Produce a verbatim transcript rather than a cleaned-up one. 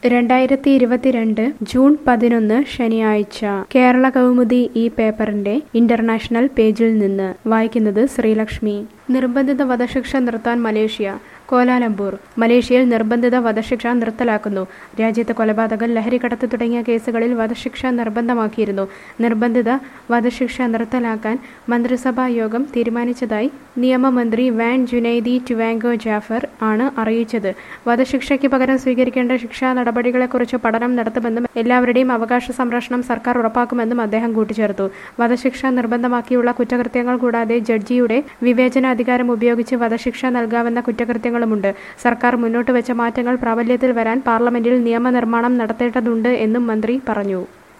രണ്ടായിരത്തി ഇരുപത്തിരണ്ട് ജൂൺ പതിനൊന്ന് ശനിയാഴ്ച കേരള കൗമുദി ഈ പേപ്പറിന്റെ ഇന്റർനാഷണൽ പേജിൽ നിന്ന് വായിക്കുന്നത് ശ്രീലക്ഷ്മി. നിർബന്ധിത വധശിക്ഷ നിർത്താൻ മലേഷ്യ. കോലാലംപൂർ. മലേഷ്യയിൽ നിർബന്ധിത വധശിക്ഷ നിർത്തലാക്കുന്നു. രാജ്യത്ത് കൊലപാതകം, ലഹരിക്കടത്ത് തുടങ്ങിയ കേസുകളിൽ വധശിക്ഷ നിർബന്ധമാക്കിയിരുന്നു. നിർബന്ധിത വധശിക്ഷ നിർത്തലാക്കാൻ മന്ത്രിസഭാ യോഗം തീരുമാനിച്ചതായി നിയമമന്ത്രി വാൻ ജുനൈദി ടുവാങ്കോ ജാഫർ ആണ് അറിയിച്ചത്. വധശിക്ഷയ്ക്ക് പകരം സ്വീകരിക്കേണ്ട ശിക്ഷാ നടപടികളെക്കുറിച്ച് പഠനം നടത്തുമെന്നും എല്ലാവരുടെയും അവകാശ സംരക്ഷണം സർക്കാർ ഉറപ്പാക്കുമെന്നും അദ്ദേഹം കൂട്ടിച്ചേർത്തു. വധശിക്ഷ നിർബന്ധമാക്കിയുള്ള കുറ്റകൃത്യങ്ങൾ കൂടാതെ ജഡ്ജിയുടെ വിവേചനാധികാരം ഉപയോഗിച്ച് വധശിക്ഷ നൽകാവുന്ന കുറ്റകൃത്യങ്ങളുമുണ്ട്. സർക്കാർ മുന്നോട്ട് വെച്ച മാറ്റങ്ങൾ പ്രാബല്യത്തിൽ വരാൻ പാർലമെന്റിൽ നിയമനിർമ്മാണം നടത്തേണ്ടതുണ്ട് എന്നും മന്ത്രി പറഞ്ഞു.